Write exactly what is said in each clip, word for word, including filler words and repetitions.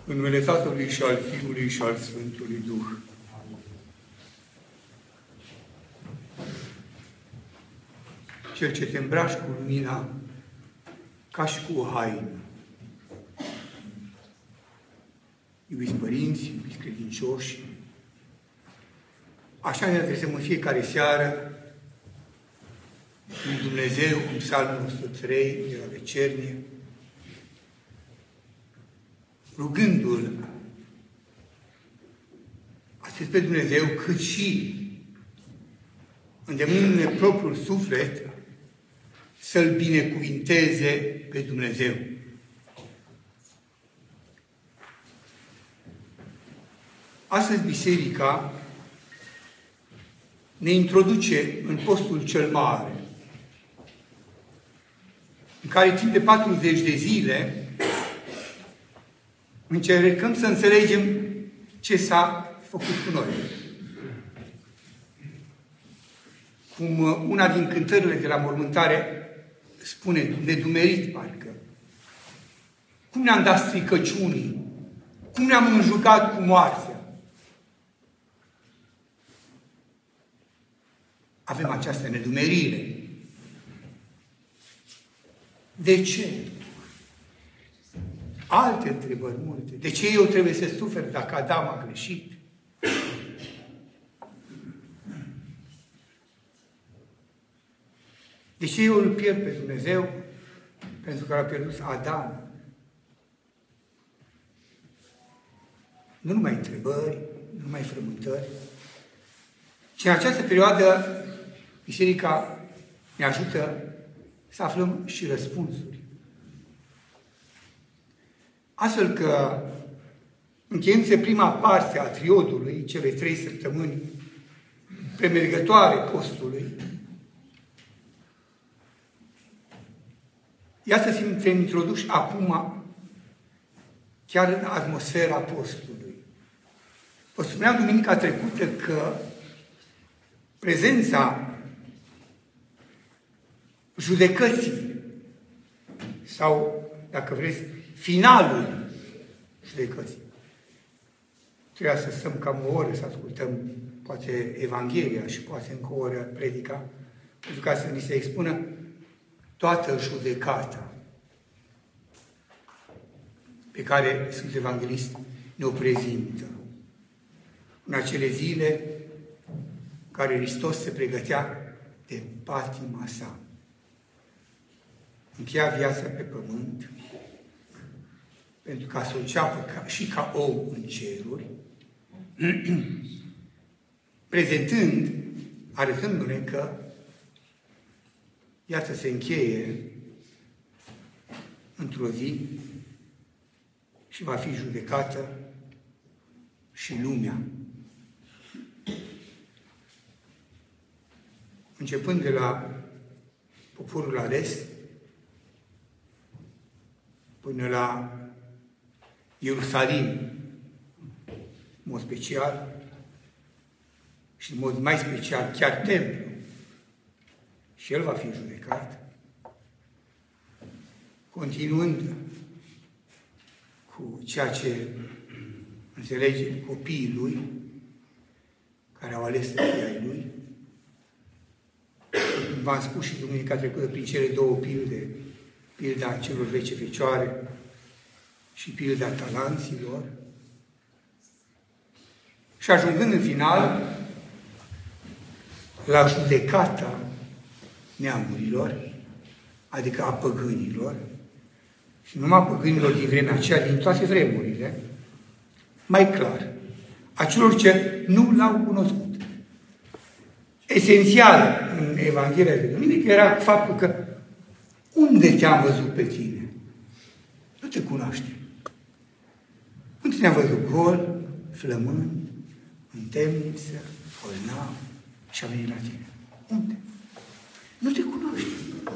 În numele Tatălui și al Fiului și al Sfântului Duh. Cel ce te îmbraci cu lumina ca și cu o haină. Iubiți părinți, iubiți credincioși, așa ne adresăm în fiecare seară lui Dumnezeu, în Psalmul o sută trei de la vecernie, rugându-L atât pe Dumnezeu, cât și îndemnându-ne propriul suflet să-L binecuvinteze pe Dumnezeu. Astăzi Biserica ne introduce în postul cel mare, în care timp de patruzeci de zile încercăm să înțelegem ce s-a făcut cu noi. Cum una din cântările de la mormântare spune, nedumerit parcă, cum ne-am dat stricăciunii, cum ne-am înjucat cu moartea. Avem această nedumerire. De ce? Alte întrebări multe. De ce eu trebuie să sufer dacă Adam a greșit? De ce eu îl pierd pe Dumnezeu? Pentru că l-a pierdut Adam. Nu numai întrebări, nu numai frământări, ci în această perioadă Biserica ne ajută să aflăm și răspunsuri. Astfel că, încheiându-se prima parte a triodului, cele trei săptămâni premergătoare postului, iată suntem introduși acum chiar în atmosfera postului. Vă spuneam duminica trecută că prezența judecății sau, dacă vreți, finalul judecății. Trebuia să stăm cam o oră să ascultăm poate Evanghelia și poate încă o oră predica, pentru ca să ni se expună toată judecata pe care Sfântul Evanghelist ne-o prezintă. În acele zile care Hristos se pregătea de patima sa. Încheia viața pe pământ, pentru ca să o înceapă ca, și ca om în ceruri, prezentând, arătându-ne că, iată, se încheie într-o zi și va fi judecată și lumea. Începând de la poporul ales, până la Ierusalim, în mod special, și în mod mai special chiar templu, și el va fi judecat, continuând cu ceea ce înțelege copiii lui, care au ales să fie ai lui. V-am spus și duminica trecută prin cele două pilde, pilda celor zece fecioare și pilda talanților. Și ajungând în final la judecata neamurilor, adică a păgânilor, și numai a păgânilor din vremea aceea, din toate vremurile, mai clar, a celor ce nu l-au cunoscut. Esențial în Evanghelia de duminică era faptul că unde te-am văzut pe tine? Nu te cunoaște. Unde te-am văzut? Gol, flămând, în temniță, bolnav și a venit la tine. Unde? Nu te cunoaște.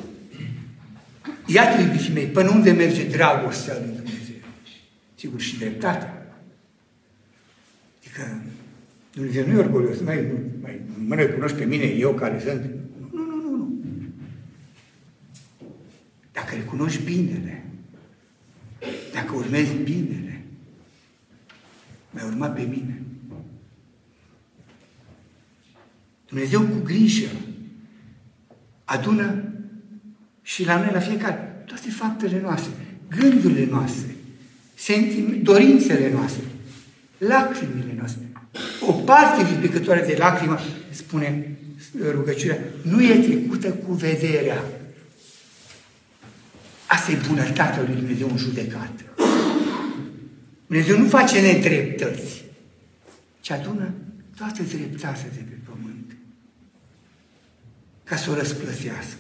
Iată, iubiții mei, până unde merge dragostea lui Dumnezeu? Sigur, și dreptatea. Adică Dumnezeu nu e orgolios, mai, mai mă recunoști pe mine, eu care sunt. Nu, nu, nu, nu. Dacă recunoști binele, dacă urmezi binele, m-ai urmat pe mine. Dumnezeu cu grijă adună și la noi, la fiecare, toate faptele noastre, gândurile noastre, sentim, dorințele noastre, lacrimile noastre. O parte vindecătoare de lacrimă, spune rugăciunea, nu e trecută cu vederea. Asta e bunătatea lui Dumnezeu în judecată. Dumnezeu nu face nedreptăți, ci adună toată dreptatea de pe pământ ca să o răsplătească.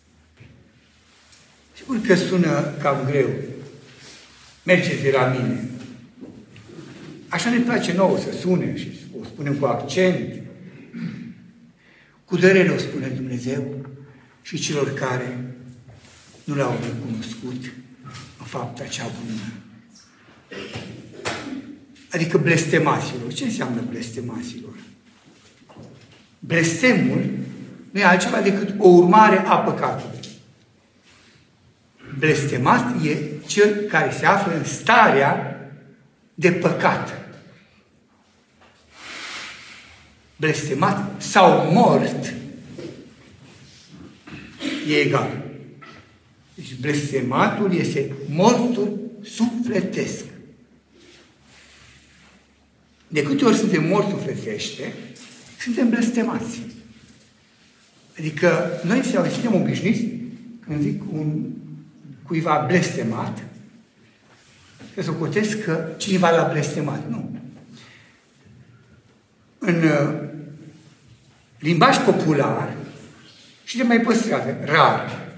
Sigur că sună cam greu. Mergeți de la mine. Așa ne place nouă să sune și o spunem cu accent. Cu durere o spune Dumnezeu și celor care nu l-au recunoscut în fapta cea bună. Adică blestemaților. Ce înseamnă blestemaților? Blestemul nu e altceva decât o urmare a păcatului. Blestemat e cel care se află în starea de păcat. Blestemat sau mort e egal. Deci blestematul este mortul sufletesc. De câte ori suntem morți sufletește, suntem blestemați. Adică noi suntem obișnuiți, când zic un cuiva blestemat, că să cotesc că cineva l-a blestemat. Nu. În uh, limbaj popular și de mai păstrate, rar,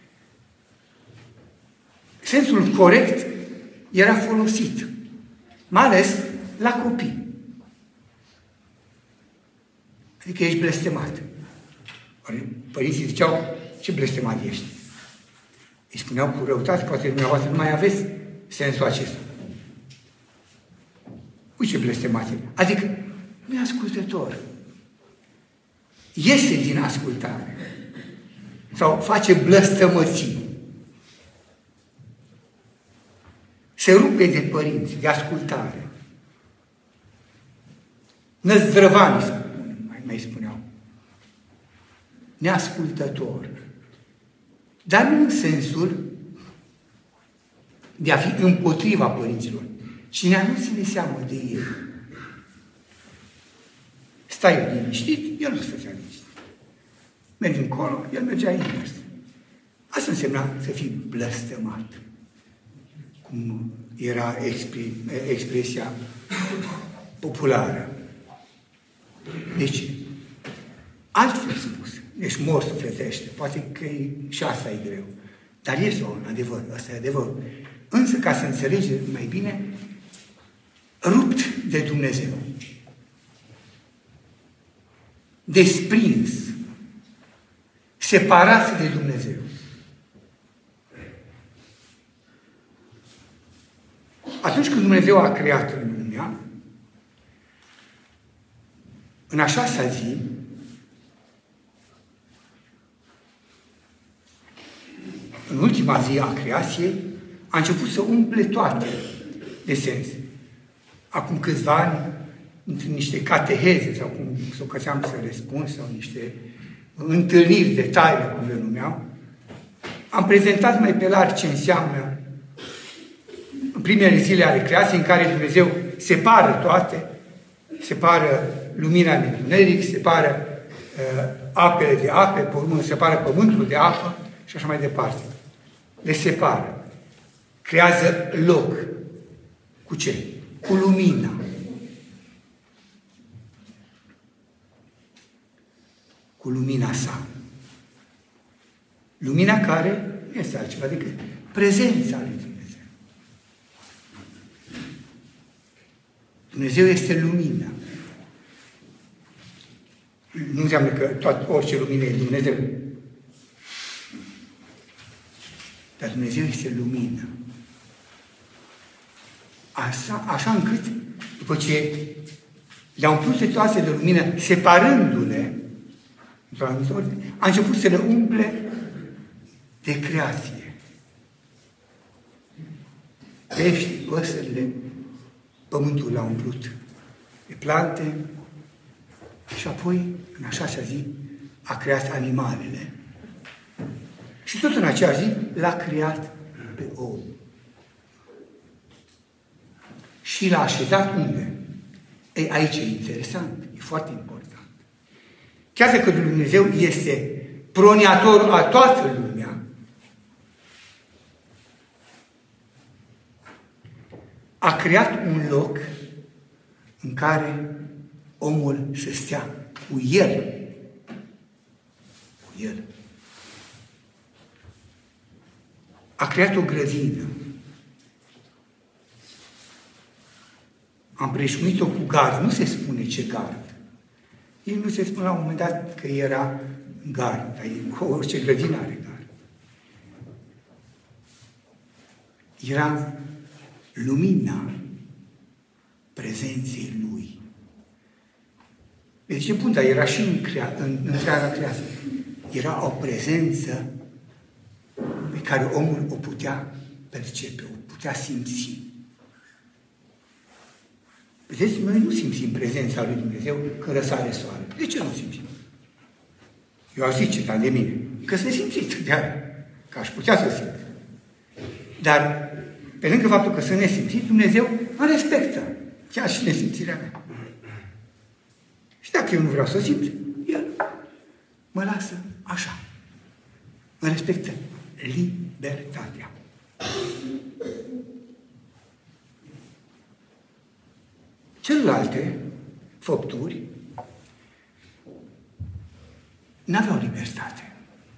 sensul corect era folosit, mai ales la copii. Adică ești blestemat. Părinții ziceau, ce blestemat ești? Îi spuneau cu răutate, poate dumneavoastră nu mai aveți sensul acesta. Uite ce blestemat e. Adică, nu e ascultător. Iese din ascultare. Sau face blăstămății. Se rupe de părinți, de ascultare. Năzdrăvani, mai, mai spuneau. Neascultător. Dar nu în sensul de a fi împotriva părinților. Cine nu ține seamă de ei. Stai liniștit, el nu stătea liniștit. Mergi încolo, el mergea invers. Asta însemna să fii blăstămat. Cum era expresia populară. Deci, altfel spus, deci mor sufletește, poate că e, și asta e greu. Dar este un adevăr, ăsta e adevăr. Însă, ca să înțelegeți mai bine, rupt de Dumnezeu, desprins, separat de Dumnezeu. Atunci când Dumnezeu a creat lumea, în a șasea zi, în ultima zi a creației, a început să umple toate de sens. Acum câțiva ani, într niște cateheze, sau cum s-o cățeam să răspund, sau niște întâlniri de taină, cum le numeau, am prezentat mai pe larg ce înseamnă în primele zile ale creației, în care Dumnezeu separă toate, separă lumina de întuneric, separă uh, apele de ape, pământ, separă pământul de apă și așa mai departe. Le separă. Creează loc. Cu ce? Cu lumina. Cu lumina sa. Lumina care nu este altceva decât prezența lui Dumnezeu. Dumnezeu este lumină. Nu înseamnă că toată, orice lumină e Dumnezeu. Dar Dumnezeu este lumină. Așa, așa încât, după ce le-a umplut situația de lumină, separându-le, a început să le umple de creație. Pești, păsările, pământul l-a umplut de plante și apoi, în a șasea zi, a creat animalele. Și tot în acea zi l-a creat pe om. Și l-a așezat unde? Ei, aici e interesant, e foarte important. Chiar dacă Dumnezeu este proniatorul a toată lumea, a creat un loc în care omul să stea cu el. Cu el. A creat o grădină. Am preșuit-o cu gard. Nu se spune ce gard. El nu se spune la un moment dat că era gard. Dar orice grădină are gard. Era lumina prezenței lui. Deci, bun, dar era și în, crea, în întreaga creație. Era o prezență pe care omul o putea percepe, o putea simți. Vedeți, noi nu simțim prezența lui Dumnezeu când răsare soarele. De ce nu simțim? Eu aș zice, dar de mine, că se simțiți, că aș putea să simt. Dar, pe lângă faptul că să ne simțiți, Dumnezeu mă respectă, chiar și nesimțirea mea. Și dacă eu nu vreau să simt, El mă lasă așa. Mă respectă libertatea. Celelalte făpturi n-aveau libertate.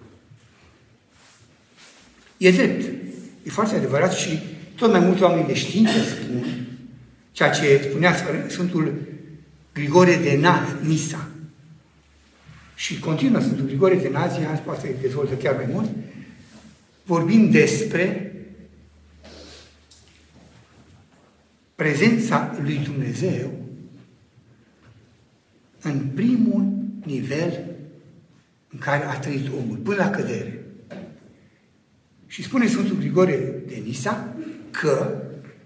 E drept. E foarte adevărat și tot mai mulți oameni de știință spun ceea ce spunea Sfântul Grigore de Nisa. Și continuă Sfântul Grigore de Nazia, poate dezvoltă chiar mai mult, vorbind despre prezența lui Dumnezeu în primul nivel în care a trăit omul, până la cădere. Și spune Sfântul Grigore de Nisa că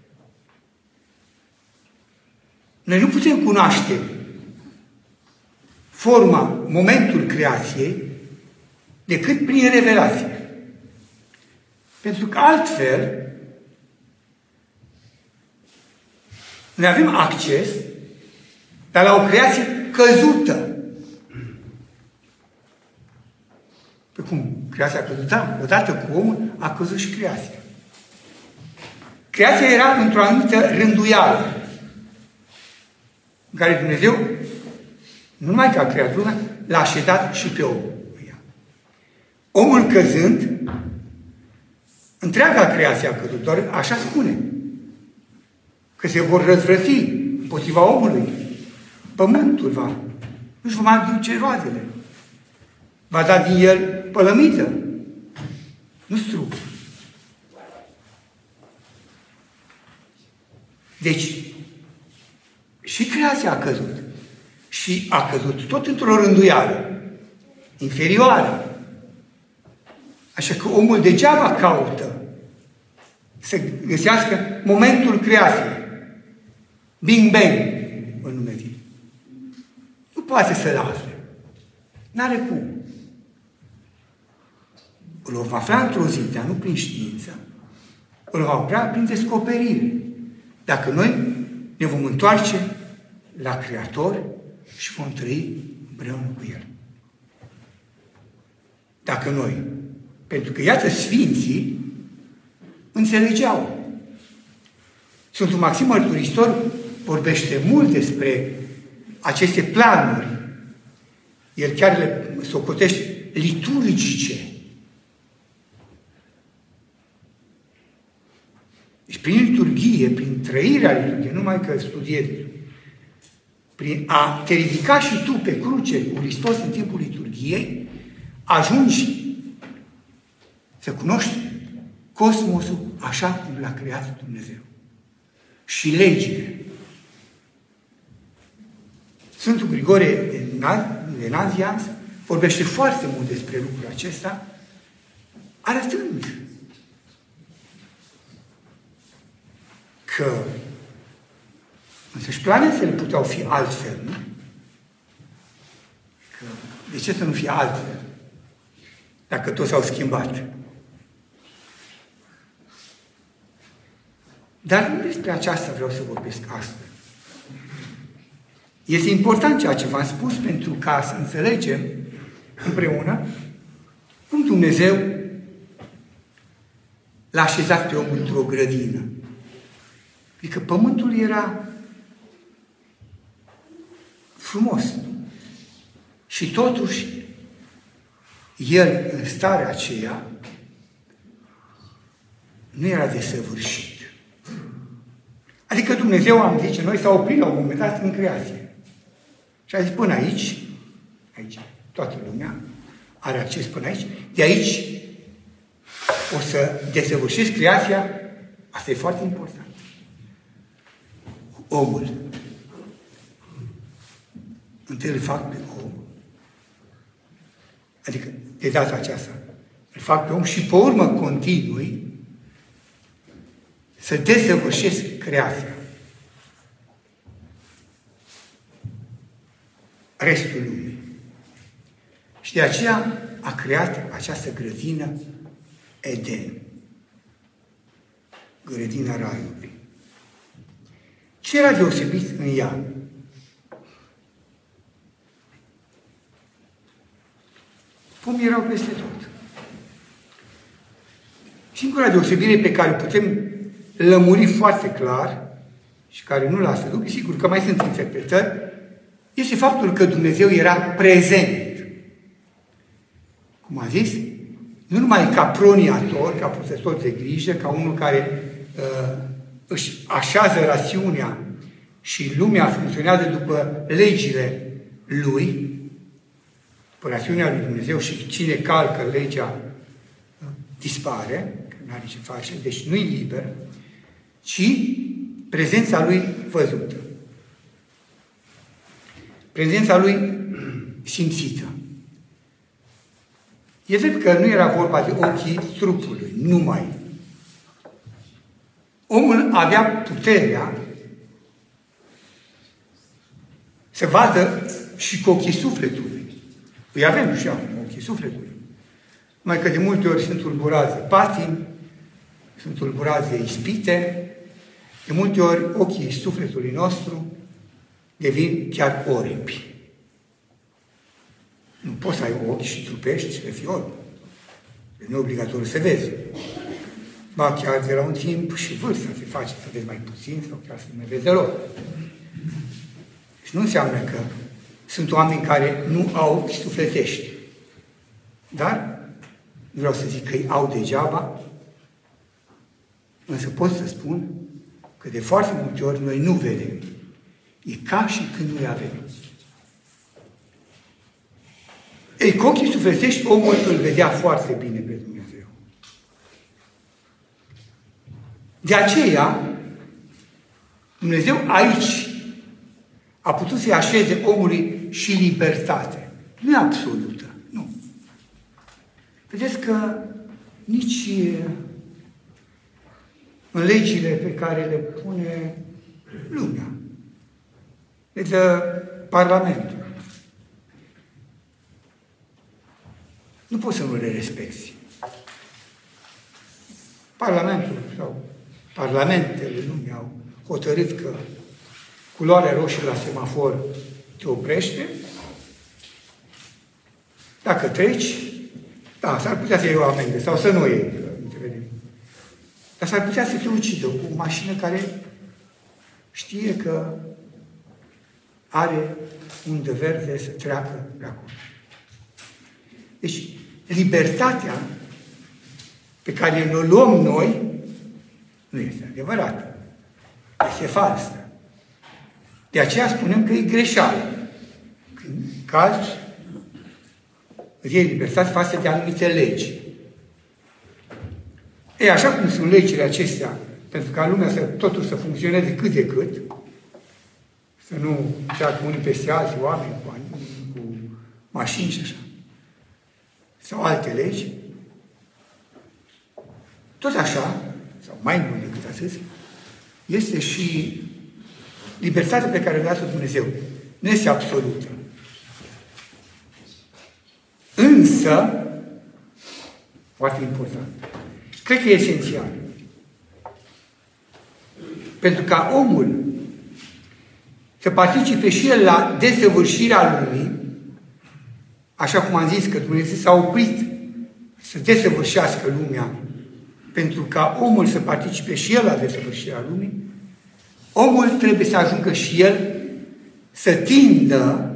noi nu putem cunoaște forma, momentul creației decât prin revelație. Pentru că altfel noi avem acces, dar la o creație căzută. Pe cum? Creația căzută? Odată cu omul a căzut și creația. Creația era într-o anumită rânduială în care Dumnezeu, nu numai că a creat lumea, l-a așezat și pe om. Omul căzând, întreaga creație a căzut, doar așa spune, că se vor răzvrăti împotriva omului. Pământul va, nu-și va mai duce roadele. Va da din el pălămită, nu strug. Deci, și creația a căzut. Și a căzut tot într-o rânduială inferioară. Așa că omul degeaba caută să găsească momentul creației. Bing Bang, în nume ei. Nu poate să-l afle. N-are cum. Îl vom afla într-o zi, dar nu prin știință. Îl vom afla prin descoperire. Dacă noi ne vom întoarce la Creator și vom trăi împreună cu El. Dacă noi, pentru că iată Sfinții înțelegeau. Sfântul Maxim Mărturisitor vorbește mult despre aceste planuri. El chiar le socotește liturgice. Deci prin liturghie, prin trăirea liturghiei, numai că studiezi, prin a te ridica și tu pe cruce cu Hristos în timpul liturghiei, ajungi să cunoști cosmosul așa cum l-a creat Dumnezeu. Și legile. Sfântul Grigore de Nazianz vorbește foarte mult despre lucrul acesta, arătând că Însă și planetele puteau fi altfel, nu? Că de ce să nu fie altfel? Dacă toți s-au schimbat. Dar nu despre aceasta vreau să vorbesc astăzi. Este important ceea ce v-am spus pentru ca să înțelegem împreună cum Dumnezeu l-a așezat pe om într-o grădină. Adică pământul era frumos. Și totuși, el, în starea aceea, nu era desăvârșit. Adică Dumnezeu, am zice, noi s-a oprit la un moment dat în creație. Și a zis, până aici, aici, toată lumea are acces până aici, de aici o să desăvârșesc creația, asta e foarte important. Omul. Întâi îl fac pe om. Adică, de data aceasta, îl fac pe om și pe urmă continui să desăvârșesc creația. Restul lumii. Și de aceea a creat această grădină Eden. Grădina Raiului. Ce era deosebit în ea? Pomii erau peste tot. Singura deosebire pe care o putem lămuri foarte clar și care nu lasă dubii, sigur că mai sunt interpretări, este faptul că Dumnezeu era prezent. Cum a zis, nu numai ca proniator, ca purtător de grijă, ca unul care uh, își așează rațiunea și lumea funcționează după legile lui, după rațiunea lui Dumnezeu, și cine calcă legea uh, dispare, că nu are ce face, deci nu-i liber, ci prezența lui văzută. Prezența lui simțită. E drept că nu era vorba de ochii trupului, numai. Omul avea puterea să vadă și cu ochii sufletului. Îi avem și acum ochii sufletului. Numai că de multe ori sunt tulburați de patimi, sunt tulburați de ispite, de multe ori ochii sufletului nostru devin chiar oripi. Nu poți să ai ochi și trupești și să fii orb. Nu e obligatoriu să vezi. Ba chiar de la un timp și vârsta te face să vezi mai puțin sau chiar să nu mai vezi deloc. Deci nu înseamnă că sunt oameni care nu au ochi sufletești. Dar nu vreau să zic că îi au degeaba, însă pot să spun că de foarte multe ori noi nu vedem. E ca și când nu le avem. Ei, cu ochii sufletești, omul îl vedea foarte bine pe Dumnezeu. De aceea, Dumnezeu aici a putut să-i așeze omului și libertate. Nu e absolută, nu. Vedeți că nici în legile pe care le pune lumea, le dă Parlamentul, nu poți să nu le respecti. Parlamentul sau parlamentele lumii au hotărât că culoarea roșie la semafor te oprește. Dacă treci, da, s-ar putea să iei o amendă sau să nu iei. Dar s-ar putea să te ucidă cu o mașină care știe că are undă verde să treacă pe acolo. Deci, libertatea pe care ne-o luăm noi nu este adevărată. Este falsă. De aceea spunem că e greșeală. Când calci, îți iei libertate față de anumite legi. Ei, așa cum sunt legile acestea, pentru ca lumea să totul să funcționeze cât de cât, să nu treacă unii peste alții, oameni cu, cu mașini și așa, sau alte legi, tot așa, sau mai mult decât atât, este și libertatea pe care o lasă Dumnezeu nu este absolută. Însă, foarte important, cred că e esențial. Pentru ca omul să participe și el la desăvârșirea lumii, așa cum am zis că Dumnezeu s-a oprit să desăvârșească lumea, pentru ca omul să participe și el la desăvârșirea lumii, omul trebuie să ajungă și el să tindă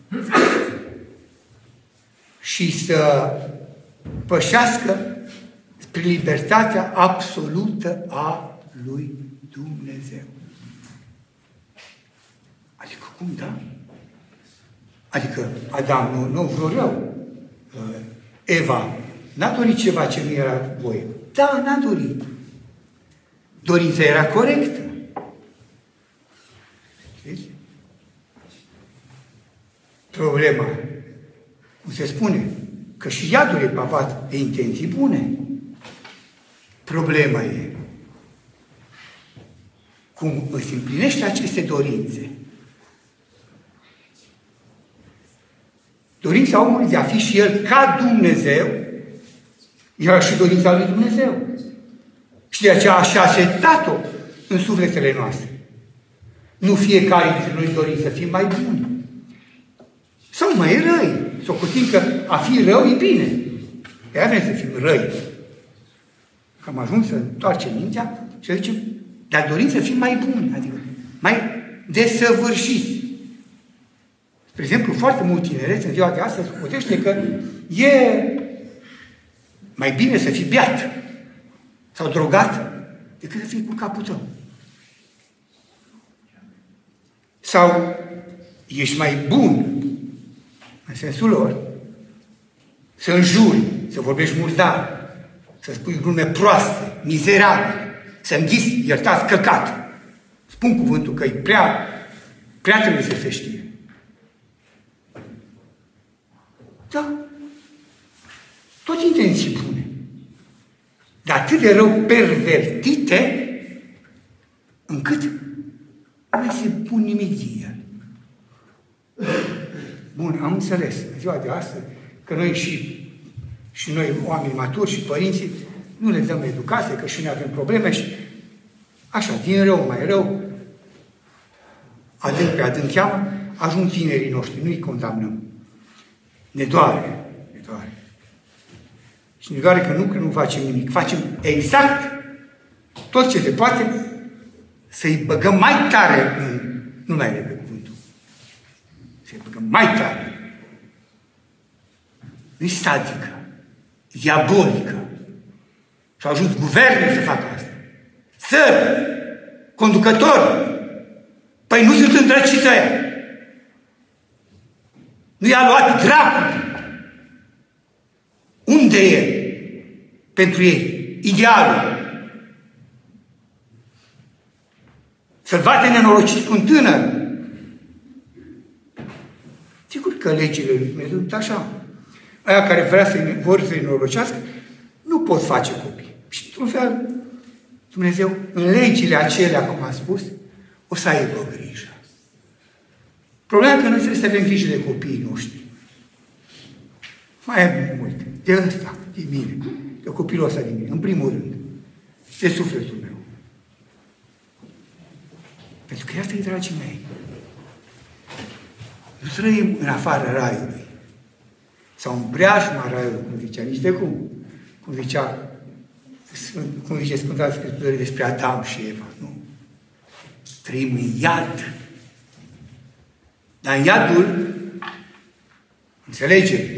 și să pășească spre libertatea absolută a lui Dumnezeu. Adică cum, da? Adică Adam nu, nu vreo rău. Eva n-a dorit ceva ce nu era voie. Da, n-a dorit. Dorința era corectă. Știți? Problema, cum se spune, că și iadul e pavat de intenții bune. Problema e cum îți împlinește aceste dorințe. Dorința omului de a fi și el ca Dumnezeu era și dorința lui Dumnezeu. Și de aceea așa a așezat-o în sufletele noastre. Nu fiecare dintre noi dorim să fim mai buni. Sau mai răi. Să o cutim că a fi rău e bine. Ea vrem să fim răi. Că am ajuns să întoarcem mintea și zicem, dar dorim să fim mai buni, adică mai desăvârșiți. Spre exemplu, foarte mult tineret în ziua de astăzi se putește că e mai bine să fii beat sau drogat decât să fii cu capul tău. Sau ești mai bun, în sensul lor, să înjuri, să vorbești murdar, să spui glume proaste, mizerabile, să înghiți, iertați, căcat. Spun cuvântul că e prea, prea trebuie să se știe. Da. Tot intenții bune. Dar atât de rău pervertite, încât nu mai se pun nimic din el. Bun, am înțeles, în ziua de astăzi, că noi și, și noi, oameni maturi și părinții, nu le dăm educație, că și noi avem probleme și așa, din rău mai rău, adânc pe adânc cheamă, ajung tinerii noștri, nu-i condamnăm. Ne doare, ne doare. Și ne doare că nu, că nu facem nimic. Facem exact tot ce se poate să-i băgăm mai tare în... Nu mai repede cuvântul. Să-i băgăm mai tare. Nu-i statică, diabolică. Și au ajuns guvernul să facă asta. Țări, conducători. Păi nu sunt îndrăciți aia. Nu i-a luat dracul. Unde e pentru ei idealul? Să-l bate nenorocit cu un tânăr. Sigur că legile lui Dumnezeu sunt așa. Aia care vrea să vor să-i norociască, nu pot face copii. Și într-un fel, Dumnezeu, în legile acelea, cum a spus, o să aibă grijă. Problema e că noi trebuie să avem grijă de copiii noștri. Mai avem multe. De ăsta, de mine, de copilul ăsta din mine, în primul rând. De sufletul meu. Pentru că iată-i, dragii mei, nu trăim în afara raiului. Sau în breajma raiului, cum zicea, nici de cum. Cum zicea, cum zice Sfânta Scriptură despre Adam și Eva. Nu. Trăim în iad. Dar în iadul, înțelege,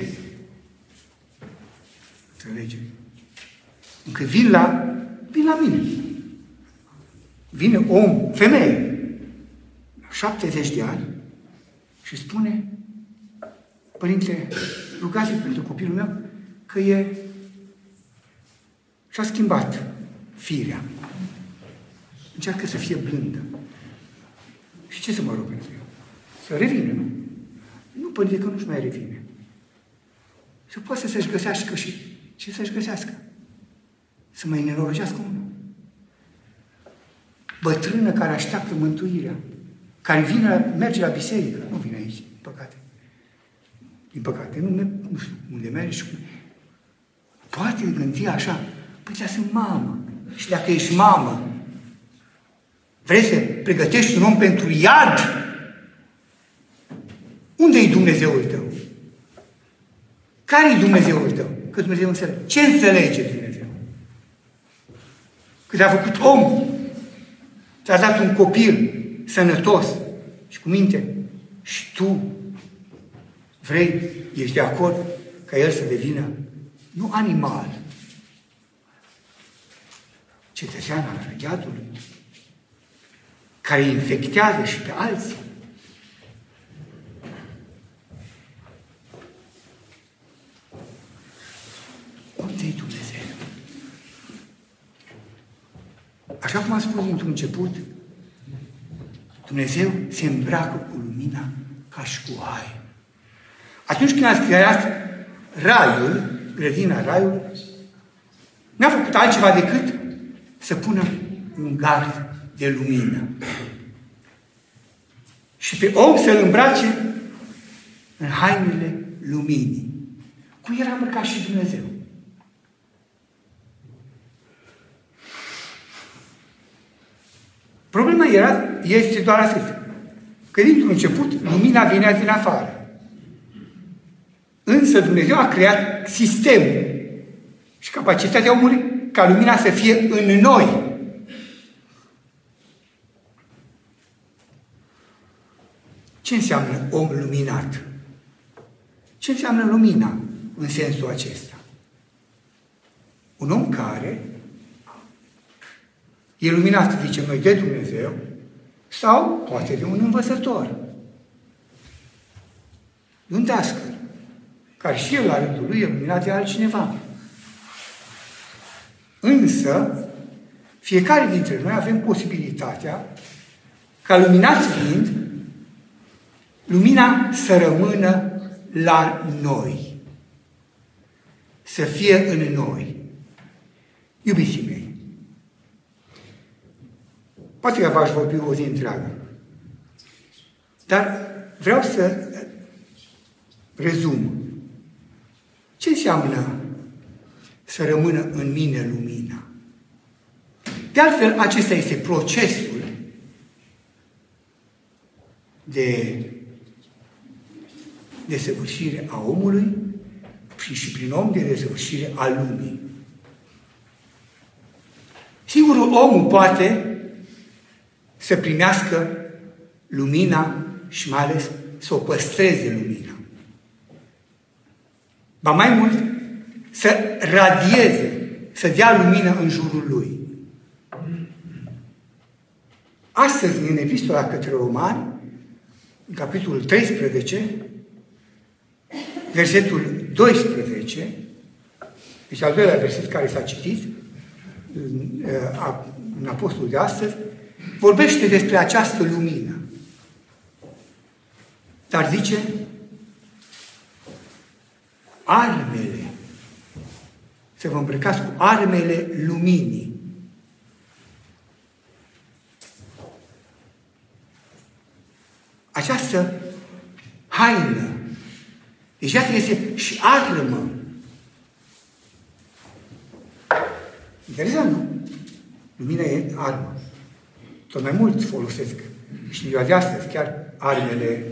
înțelege, încă vin la, vin la mine. Vine om, femeie, șaptezeci de ani și spune, părinte, rugați-vă pentru copilul meu că e și-a schimbat firea. Încearcă să fie blândă. Și ce să mă rog pentru el? Să revină, nu? Nu, părinte, că nu-și mai revine. Să poată să se-și găsească și ce să-și găsească? Să mai nenorocească unul. Bătrână care așteaptă mântuirea. care vine la, merge la biserică, nu vine aici, din păcate. Din păcate, nu, nu știu unde merge și cum... Poate gândi așa, păi dar sunt mamă. Și dacă ești mamă, vrei să pregătești un om pentru iad? Unde-i Dumnezeul tău? Care-i Dumnezeul tău? Că Dumnezeu înțelege. Ce înțelege Dumnezeu? Că te-a făcut om, ți-a dat un copil sănătos și cu minte și tu vrei, ești de acord ca el să devină nu animal, cetățean al răgheatului, care îi infectează și pe alții. Unde-i Dumnezeu? Așa cum am spus dintr-un început, Dumnezeu se îmbracă cu lumina ca și cu hai. Atunci când a creat raiul, grădina raiului, n-a făcut altceva decât să pună un gard de lumină. Și pe om să-l îmbrace în hainele luminii. Cum era îmbrăcat și Dumnezeu. Problema era, este doar atât. Că dintr-un început, lumina venea din afară. Însă Dumnezeu a creat sistemul și capacitatea omului ca lumina să fie în noi. Ce înseamnă om luminat? Ce înseamnă lumina în sensul acesta? Un om care e luminat, zicem noi, de Dumnezeu sau poate de un învățător, de un dascăl, care și el la rândul lui e luminat de altcineva. Însă, fiecare dintre noi avem posibilitatea ca luminați fiind, lumina să rămână la noi. Să fie în noi. Iubiții mei, poate că v-aș vorbi o zi întreagă, dar vreau să rezum. Ce înseamnă să rămână în mine lumina? De altfel, acesta este procesul de desăvârșire a omului și prin om de desăvârșire a lumii. Sigur, omul poate să primească lumina și mai ales să o păstreze lumina. Ba mai mult, să radieze, să dea lumină în jurul lui. Astăzi, în Epistola către Romani, în capitolul treisprezece, versetul doisprezece, deci al doilea verset care s-a citit în Apostolul de astăzi, vorbește despre această lumină. Dar zice, armele, să vă îmbrăcați cu armele luminii. Această haină, deci asta este și armă. Interesant, nu? Lumina e armă. Tot mai mult folosesc și în ziua de astăzi chiar armele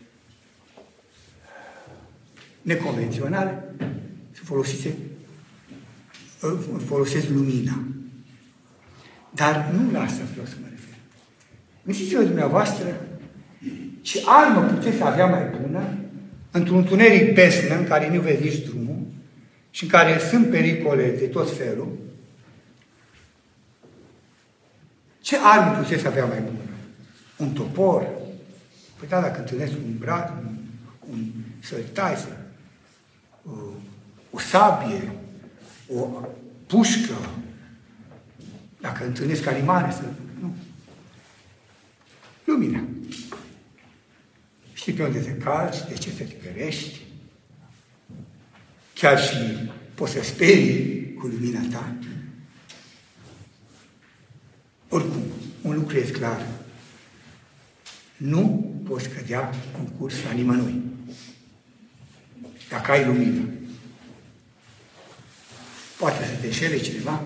neconvenționale să folosite, folosesc lumina. Dar nu la asta vreau să mă refer. Gândiți-vă dumneavoastră ce armă puteți avea mai bună într-un întuneric besnă în care nu vedeți drumul și în care sunt pericole de tot felul. Ce armă puteți avea mai bună? Un topor? Păi da, dacă întâlnesc un brad, un, un săltai, o, o sabie, o pușcă, dacă întâlnesc animale, să... Nu. Lumina. Știi pe unde te calci, de ce te ferești. Chiar și poți să sperii cu lumina ta. Oricum, un lucru e clar. nu poți cădea în curs la nimănui. Dacă ai lumină. Poate să te înșele cineva,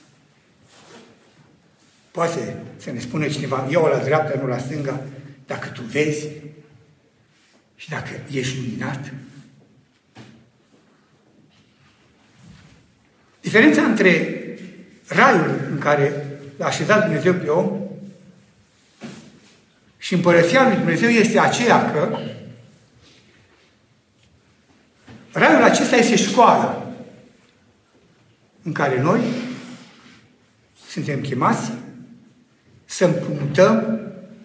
poate să ne spună cineva, ia-o la dreapta, nu la stânga, dacă tu vezi și dacă ești luminat. Diferența între raiul în care l-a așezat Dumnezeu pe om și împărăția lui Dumnezeu este aceea că raiul acesta este școala în care noi suntem chemați să împrumutăm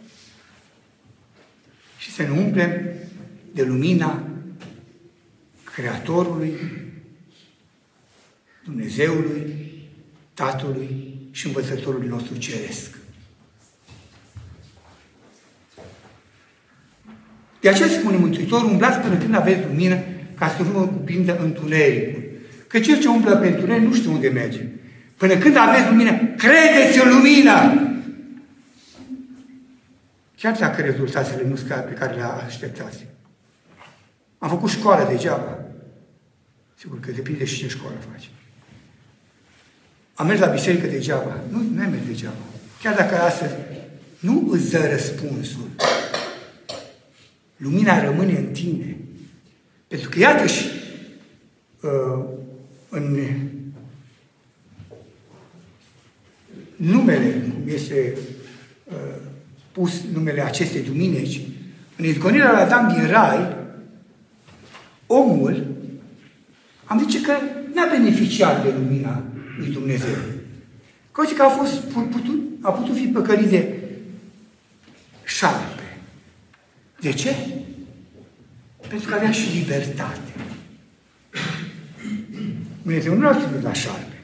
și să ne umplem de lumina Creatorului, Dumnezeului, Tatălui și Învățătorului nostru ceresc. De aceea spune Mântuitorul, umblați până când aveți lumină, ca să nu vă cuprindă întunericul. Că cel ce umblă pe întuneric nu știu unde merge. Până când aveți lumină, credeți în lumină! Chiar dacă rezultatele nu sunt pe care le așteptați. Am făcut școală degeaba. Sigur că depinde și ce școală faci. Am mers la biserică degeaba. Nu, nu ai mers degeaba. Chiar dacă astăzi nu îți dă răspunsul. Lumina rămâne în tine. Pentru că iată și uh, în numele, cum este uh, pus numele acestei duminici, în izgonirea lui Adam din rai, omul, am zice că n-a beneficiat de lumina lui Dumnezeu. Că uite că a, fost, putut, a putut fi păcălit de șarpe. De ce? Pentru că avea și libertate. Dumnezeu nu l-a ținut la șarpe.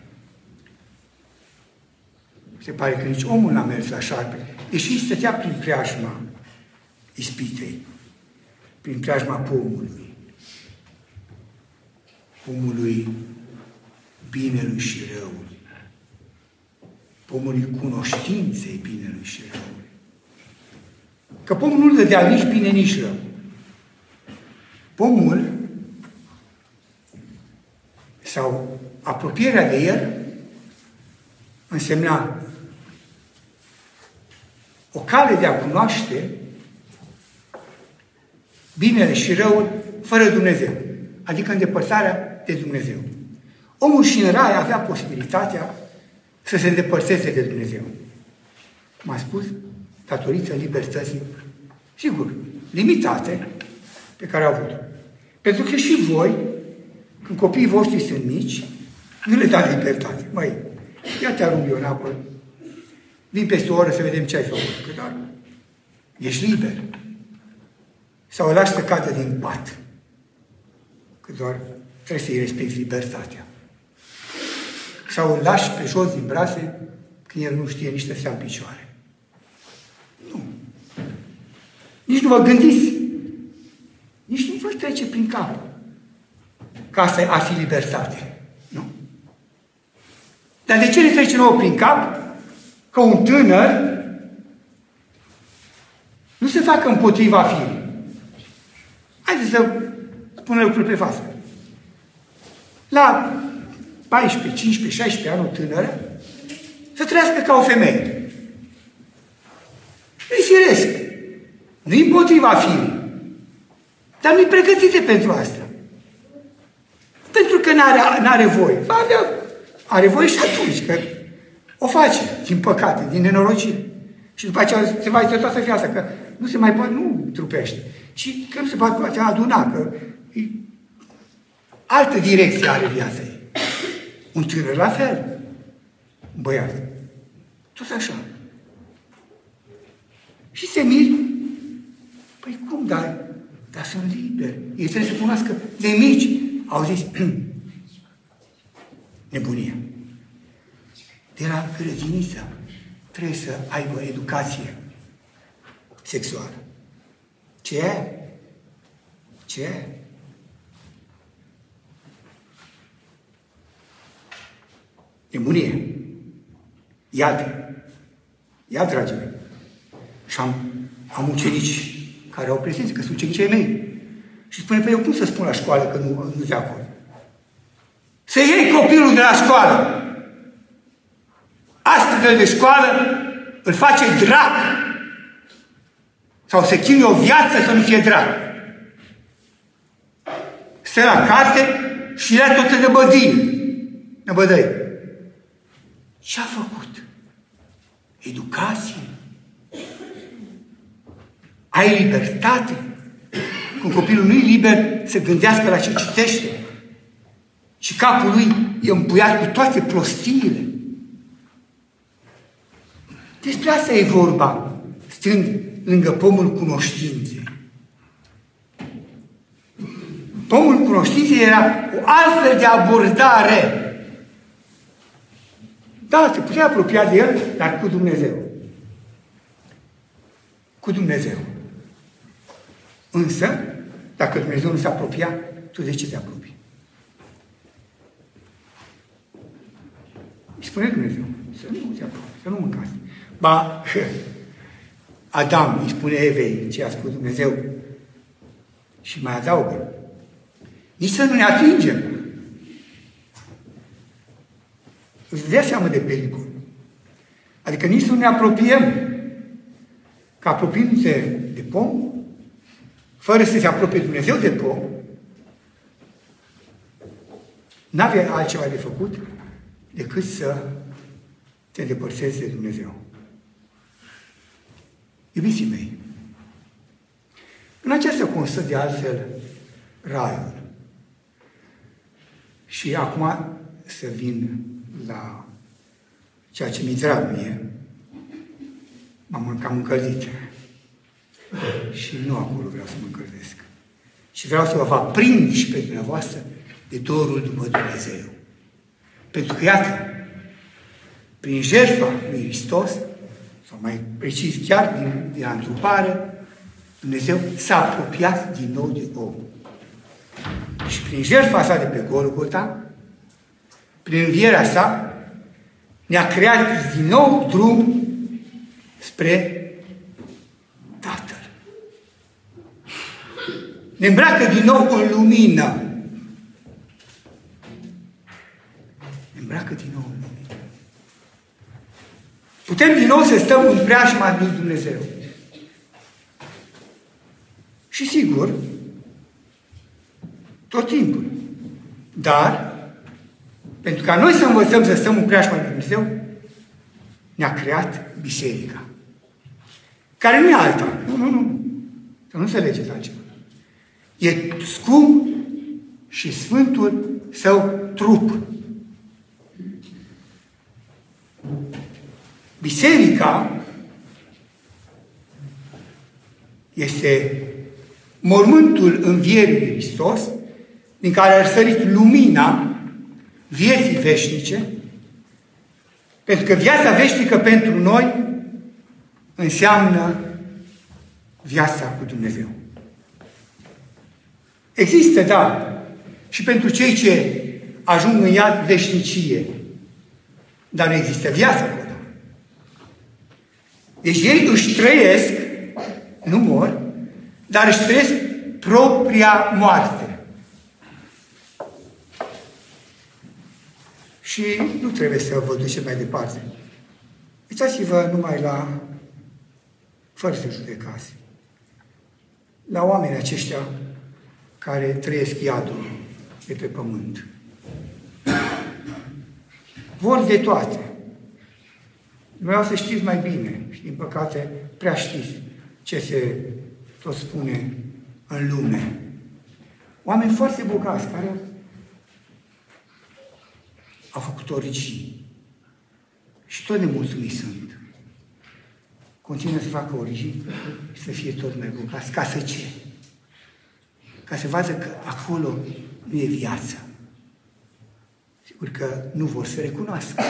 Se pare că nici omul n-a mers la șarpe, deși stătea prin preajma ispitei, prin preajma pomului, pomului binelui și răului, pomului cunoștinței binelui și răului. Că pomul nu-l dădea nici bine, nici rău. Pomul, sau apropierea de el, însemna o cale de a cunoaște binele și răul fără Dumnezeu, adică îndepărtarea de Dumnezeu. Omul și în rai avea posibilitatea să se îndepărteze de Dumnezeu. M-a spus, datorită libertății, sigur, limitate, pe care au avut-o. Pentru că și voi, când copiii voștri sunt mici, nu le dați libertate. Măi, ia te arunc eu în apă, vin peste o oră să vedem ce ai făcut. Că doar ești liber. Sau îl lași să cadă din pat. Că doar trebuie să-i respecti libertatea. Sau îl lași pe jos din brațe, când el nu știe nici să stea în picioare. Nu. Nici nu vă gândiți. Nici nu vă trece prin cap. Că asta ar fi libertate. Nu? Dar de ce ne trece nouă prin cap? Că un tânăr nu se facă împotriva firii. Haideți să spunem lucruri pe față. La paisprezece, cincisprezece, șaisprezece ani, o tânără, să trăiască ca o femeie. E firesc. Nu-i împotriva firii. Dar nu-i pregătite pentru asta. Pentru că n-are, n-are voie. Va avea, are voie și atunci, că o face, din păcate, din nenorocire. Și după aceea se va uită toată viața, că nu se mai poate, nu trupește, ci că nu se poate aduna, că e, altă direcție are viața ei. Un tânăr la fel, un băiat. Tot așa. Și se miri, păi cum, dar, dar sunt liberi. Ei trebuie să cunoască de mici. Au zis, nebunie. De la grădiniță trebuie să aibă educație sexuală. Ce? Ce? Nebunie. Iad. Iad, dragii mei. Și am am ucenici care au prezență, că sunt ucenicii mei. Și spune, păi eu cum să spun la școală că nu, nu de acord? Să iei copilul de la școală. Astfel de școală îl face drac. Sau să chinuie o viață să nu fie drac. Stă la carte și ia toate năbădii. Năbădăi. Ce-a făcut? Educație. Ai libertate. Când copilul nu e liber să gândească la ce citește. Și capul lui e împuiat cu toate prostiile. Despre asta e vorba, stând lângă pomul cunoștinței. Pomul cunoștinței era o altfel de abordare. Da, te puteai apropia de el, dar cu Dumnezeu. Cu Dumnezeu. Însă, dacă Dumnezeu nu se apropia, tu de ce te apropii? Îi spune Dumnezeu, să nu te apropii, să nu mâncați. Ba, Adam îi spune Evei ce a spus Dumnezeu și mai adaugă. Nici să nu ne atingem. Îți dea seama de pericol. Adică nici să nu ne apropiem. Că apropiindu-se de pom, fără să se apropie Dumnezeu de pom, n-avea altceva de făcut decât să te îndepărtezi de Dumnezeu. Iubiții mei, în aceasta constă de altfel raiul. Și acum să vin la ceea ce mi-e drag mie. M-am cam încălzit. Și nu acolo vreau să mă încălzesc. Și vreau să vă aprind și pe dumneavoastră de dorul după Dumnezeu. Pentru că, iată, prin jertfa lui Hristos, sau mai precis chiar din, din întrupare, Dumnezeu s-a apropiat din nou de om. Și prin jertfa sa de pe Golgota, prin învierea sa, ne-a creat din nou drum spre Tatăl. Ne îmbracă din nou în lumină. Ne îmbracă din nou în lumină. Putem din nou să stăm în preajma lui Dumnezeu. Și sigur, tot timpul. Dar, pentru ca noi să învățăm să stăm în preajma lui Dumnezeu, ne-a creat biserica. Care nu e alta. Nu, nu, nu. Să nu înțelegeți altceva. E scump și sfântul său trup. Biserica este mormântul învierii lui Hristos, din care a răsărit lumina vieții veșnice, pentru că viața veșnică pentru noi înseamnă viața cu Dumnezeu. Există, da, și pentru cei ce ajung în iad veșnicie, dar nu există viață acolo. Deci ei își trăiesc, nu mor, dar își trăiesc propria moarte. Și nu trebuie să vă duceți mai departe. Uitați-vă numai la, fără să judecați, la oamenii aceștia care trăiesc iadul de pe pământ. Vor de toate. Vreau să știți mai bine și, din păcate, prea știți ce se tot spune în lume. Oameni foarte bogați care au făcut origini și tot nemulțumiți sunt. Continuă să facă origini și să fie tot mai bogați. Ca să ce? Ca să vadă că acolo nu e viață. Sigur că nu vor să recunoască.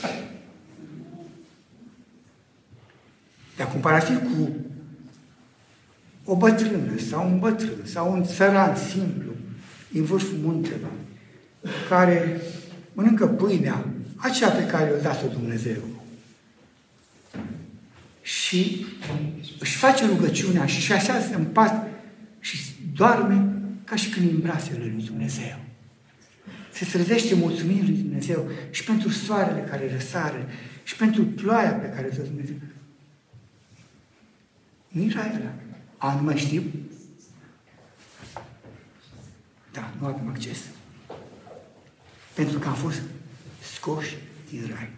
Dar comparativ cu o bătrână sau un bătrân sau un țăran simplu din vârful muntelor, care mănâncă pâinea, aceea pe care i-a dat-o Dumnezeu. și își face rugăciunea și se așează în pat și doarme ca și când în brațele lui Dumnezeu. Se trezește mulțumind lui Dumnezeu și pentru soarele care răsare și pentru ploaia pe care o dă Dumnezeu. Nu era ăla. A, nu mai știu? Da, nu avem acces. Pentru că am fost scoși din rai.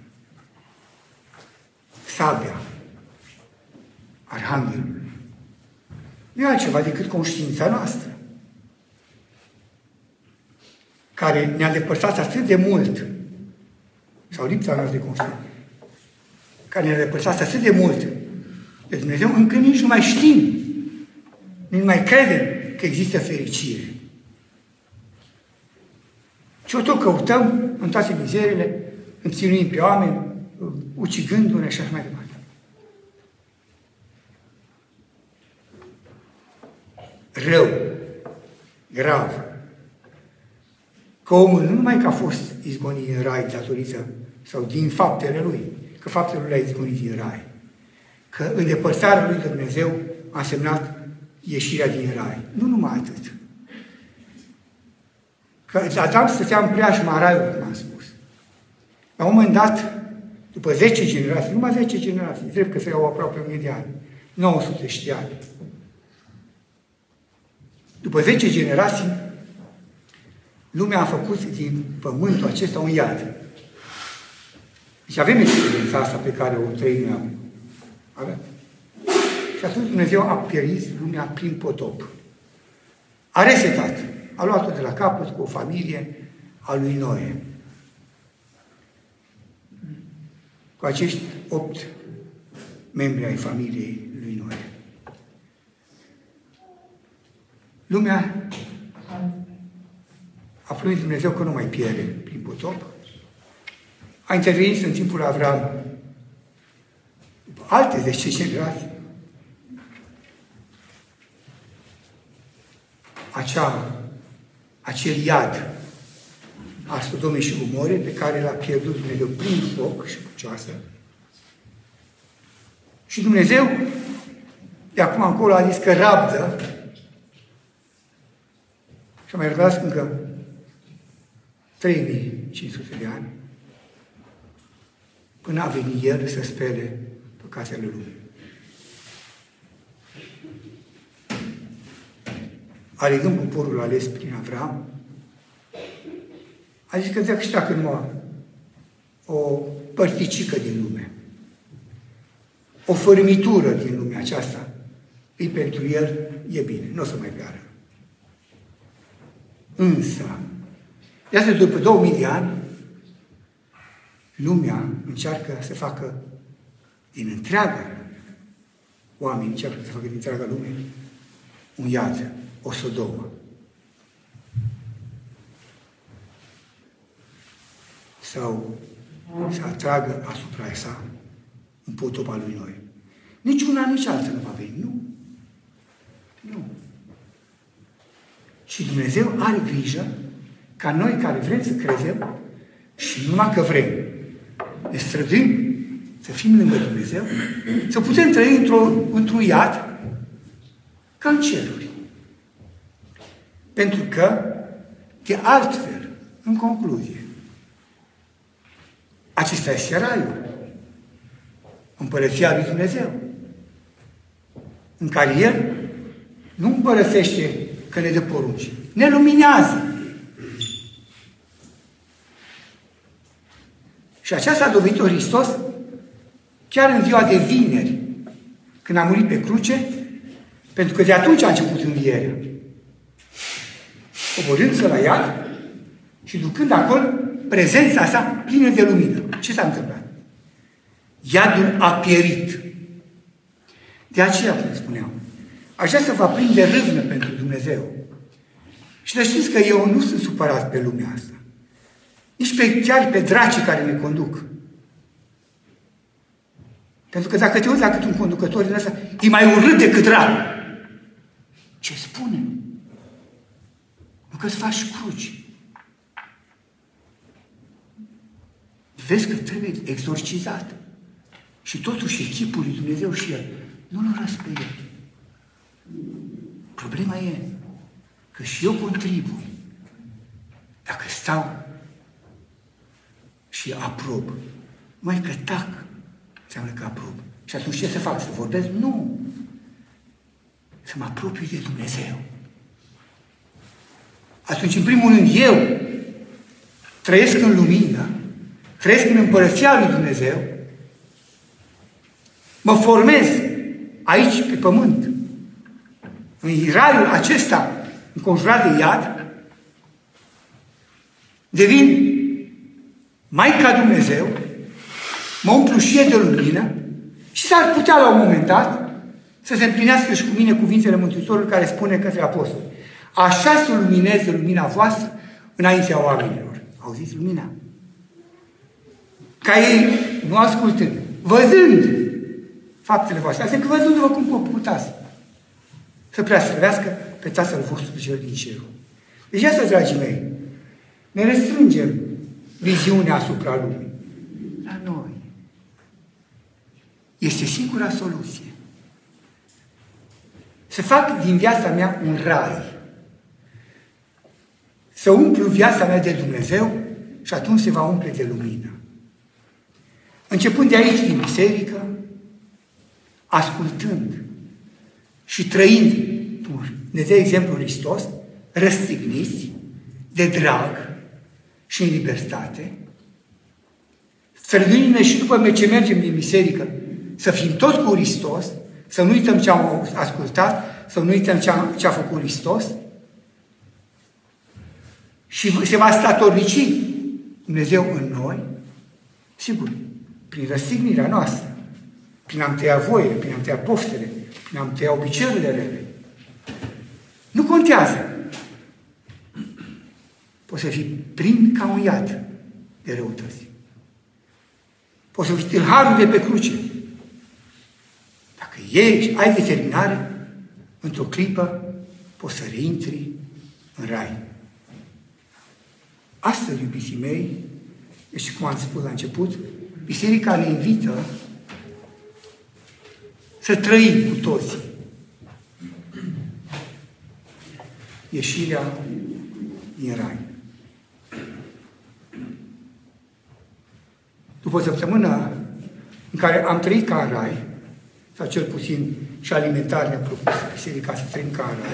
Sabia Arhanghelului nu e altceva decât conștiința noastră, care ne-a depărtat atât de mult, sau lipsa noastră de conștiință, care ne-a depărtat atât de mult de Dumnezeu, încă nici nu mai știm, nici nu mai credem că există fericire. Și o tot căutăm în toate mizerile, înținuim pe oameni, ucigându-ne și așa mai departe. Rău, grav, că omul nu numai că a fost izgonit din rai datorită sau din faptele lui, că faptele lui l-a izgonit din rai, că îndepărtarea lui de Dumnezeu a însemnat ieșirea din rai. Nu numai atât. Că Adam stătea în preajma raiului, cum am spus. La un moment dat, după zece generații, numai zece generații, drept că se iau aproape o mie de ani, nouă sute de ani. După zece generații, lumea a făcut din pământul acesta un iad. Deci avem experiența asta pe care o trăim noi acum. Avem. Și atunci Dumnezeu a pierit lumea prin potop. A resetat. A luat-o de la capăt cu o familie a lui Noe. Cu acești opt membri ai familiei lui Noe. Lumea a primit Dumnezeu că nu mai pierde prin potop. A intervenit în timpul lui Avram după alte zece generații. Acea, acel iad a Sodomei și Gomorei pe care l-a pierdut Dumnezeu prin foc și cu ceasă. Și Dumnezeu de acum încolo a zis că rabdă și a mai răbdat încă trei mii cinci sute de ani până a venit El să spere păcatele lumii. Alegând poporul ales prin Avram, a zis că dacă și dacă numai o părticică din lume, o fărâmitură din lumea aceasta, e pentru el, e bine, nu o să mai piară. Însă, iată, după două mii de ani, lumea încearcă să facă din întreaga, oamenii încearcă să facă din întreaga lume un iad, o Sodomă. Sau să atragă asupra sa un potop al lui Noe. Nici una, nici alta nu va veni, nu. Nu. Și Dumnezeu are grijă ca noi care vrem să credem și numai că vrem, ne străduim să fim lângă Dumnezeu, să putem trăi într-o, într-un iad ca în ceruri. Pentru că, de altfel, în concluzie, acesta este raiul, împărăția lui Dumnezeu, în care El nu împărățește că ne dă porunci, ne luminează. Și aceasta a dovedit-o Hristos chiar în ziua de vineri, când a murit pe cruce, pentru că de atunci a început învierea. Coborându-se la iad și ducând acolo prezența sa plină de lumină. Ce s-a întâmplat? Iadul a pierit. De aceea, cum spuneam, aș vrea să vă aprinde râvnă pentru Dumnezeu. Și să știți că eu nu sunt supărat pe lumea asta. Nici pe, chiar pe dracii care ne conduc. Pentru că dacă te uiți la cât un conducător din ăsta, e mai urât decât rar. Ce spune? Nu că-ți faci cruci. Vezi că trebuie exorcizat. Și totuși echipul lui Dumnezeu și el nu l-a răs pe el. Problema e că și eu contribui. Dacă stau și aprob, mai că tac, înseamnă că aprob. Și atunci ce să fac? Să vorbesc? Nu! Să mă apropii de Dumnezeu. Atunci, în primul rând, eu trăiesc în lumină, trăiesc în împărăția lui Dumnezeu, mă formez aici, pe pământ, în raiul acesta înconjurat de iad, devin mai ca Dumnezeu, mă umplu și eu de lumină și s-ar putea la un moment dat să se împlinească și cu mine cuvintele Mântuitorului care spune către apostoli: așa să lumineze lumina voastră înaintea oamenilor. Auziți lumina? Ca ei, nu ascultând, văzând faptele voastre, adică văzându-vă cum puputați, să preaslăvească pe Tatăl vostru cel din cerul. Deci asta, dragii mei, ne restrângem viziunea asupra lumii. La noi. Este singura soluție. Să fac din viața mea un rai. Să umplu viața mea de Dumnezeu și atunci se va umple de lumină. Începând de aici, din biserică, ascultând și trăind, ne dă exemplul Hristos, răstigniți, de drag și în libertate, străduindu-ne și după ce mergem din biserică, să fim toți cu Hristos, să nu uităm ce am ascultat, să nu uităm ce a, ce a făcut Hristos, și se va statornici Dumnezeu în noi, sigur, prin răstignirea noastră, prin a-mi tăia voile, prin a-mi tăia poftele, prin a-mi tăia obiceiurile rele. Nu contează. Poți să fii prin ca un iad de răutăți. Poți să fii tâlharul de pe cruce. Dacă ești, ai determinare, într-o clipă poți să reintri în rai. Astăzi, iubiții mei, deci cum am spus la început, biserica ne invită să trăim cu toții ieșirea din rai. După o săptămână în care am trăit ca în rai, sau cel puțin și alimentarea ne-a propus biserica să trăim ca în rai,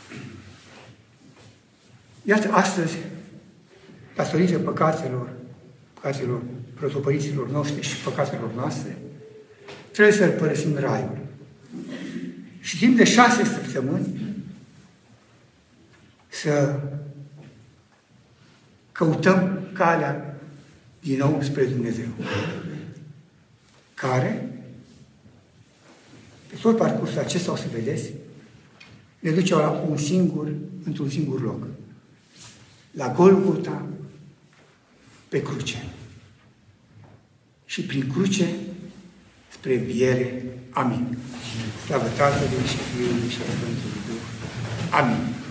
iată, astăzi, datorită păcatelor, păcatelor protopărinților noștri și păcatelor noastre, trebuie să părăsim raiul. Și timp de șase săptămâni să căutăm calea din nou spre Dumnezeu, care, pe tot parcursul acesta, o să vedeți, ne duce la un singur, într-un singur loc. La Golgota, pe cruce. Și prin cruce, spre înviere. Amin. Slavă Tatălui și Fiului și Sfântului Duh. Amin.